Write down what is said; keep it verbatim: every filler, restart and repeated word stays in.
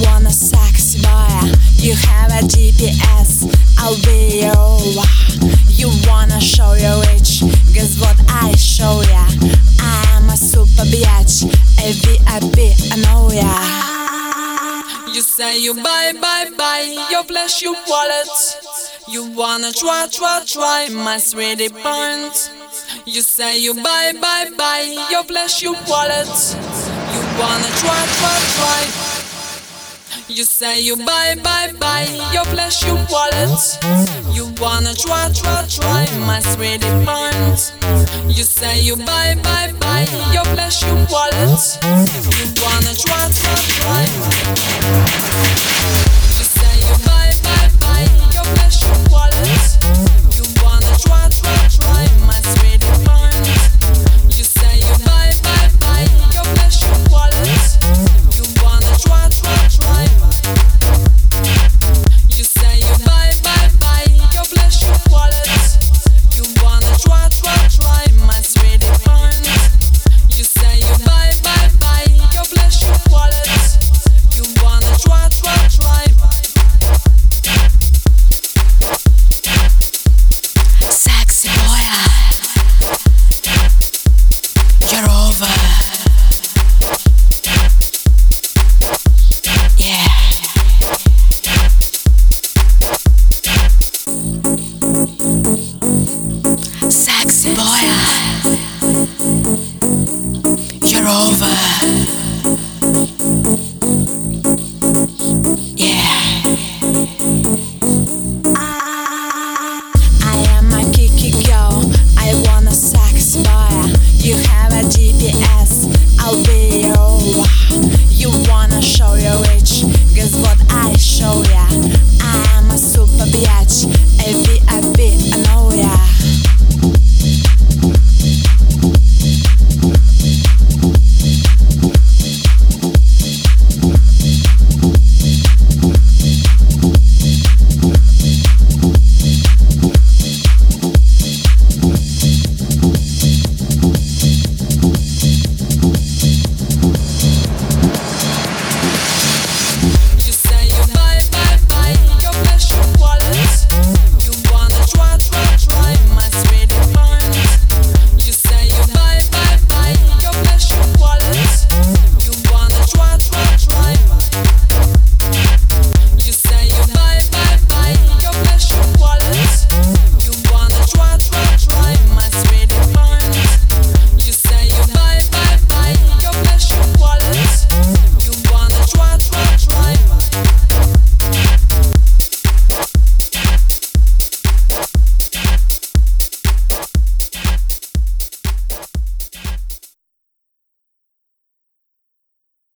wanna sexy boy, you have a G P S, I'll be your one. You wanna show your rich, guess what I show ya? I am a super bitch, a V I P, I know ya. You say you buy, buy, buy, your flash, your wallet. You wanna try, try, try my sweetie points. You say you buy, buy, buy, your flash, your wallet. You wanna try, try, try. You say you buy, buy, buy, your flash, your wallet. You wanna try, try, try my sweetie points. You say you buy, buy, buy, your flash, your wallet. You wanna try, try, try.